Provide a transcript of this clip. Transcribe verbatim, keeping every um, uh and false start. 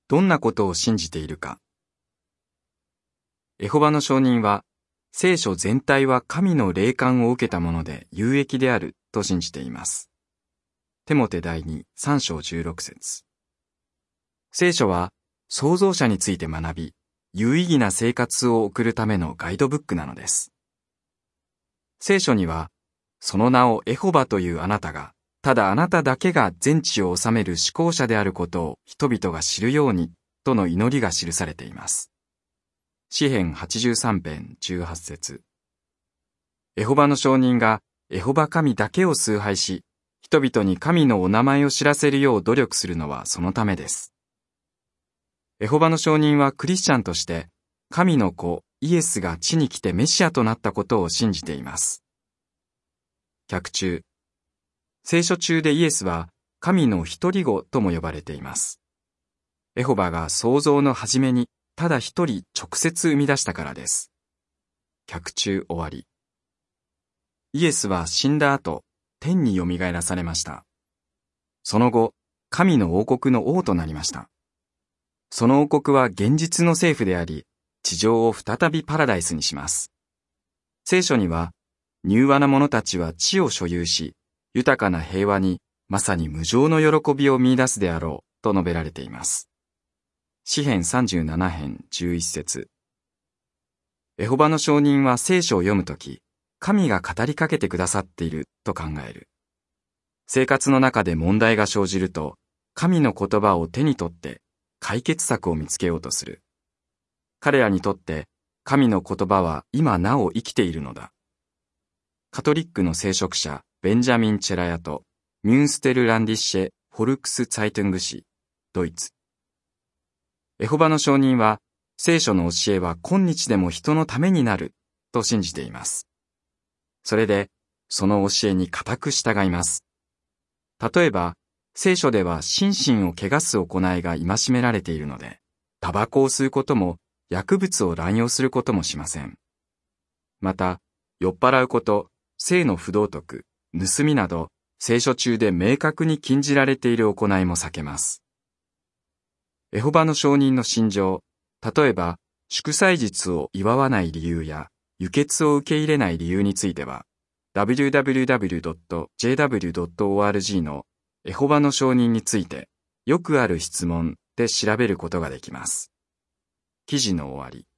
どんなことを信じているか。エホバの証人は、聖書全体は神の霊感を受けたもので有益であると信じています。テモテ第に、さん章じゅうろく節。聖書は創造者について学び、有意義な生活を送るためのガイドブックなのです。聖書には、その名をエホバというあなたが、ただあなただけが全地を治める至高者であることを人々が知るように、との祈りが記されています。詩編はちじゅうさん編じゅうはち節。エホバの証人がエホバ神だけを崇拝し、人々に神のお名前を知らせるよう努力するのはそのためです。エホバの証人はクリスチャンとして、神の子イエスが地に来てメシアとなったことを信じています。脚注。聖書中でイエスは神の一人子とも呼ばれています。エホバが創造の初めにただ一人直接生み出したからです。脚注終わり。イエスは死んだ後、天によみがえらされました。その後、神の王国の王となりました。その王国は現実の政府であり、地上を再びパラダイスにします。聖書には、柔和な者たちは地を所有し、豊かな平和にまさに無上の喜びを見出すであろうと述べられています。詩編さんじゅうなな編じゅういち節。エホバの証人は聖書を読むとき、神が語りかけてくださっていると考える。生活の中で問題が生じると、神の言葉を手に取って解決策を見つけようとする。彼らにとって神の言葉は今なお生きているのだ。カトリックの聖職者ベンジャミン・チェラヤとミュンステルランディッシェ・フォルクス・ツァイトゥング誌、ドイツ。エホバの証人は聖書の教えは今日でも人のためになると信じています。それでその教えに固く従います。例えば聖書では心身を汚す行いが戒められているので、タバコを吸うことも薬物を乱用することもしません。また、酔っ払うこと、性の不道徳、盗みなど、聖書中で明確に禁じられている行いも避けます。エホバの証人の信条、例えば、祝祭日を祝わない理由や、輸血を受け入れない理由については、ダブリューダブリューダブリュードットジェイダブリュードットオーアールジー のエホバの証人について、よくある質問で調べることができます。記事の終わり。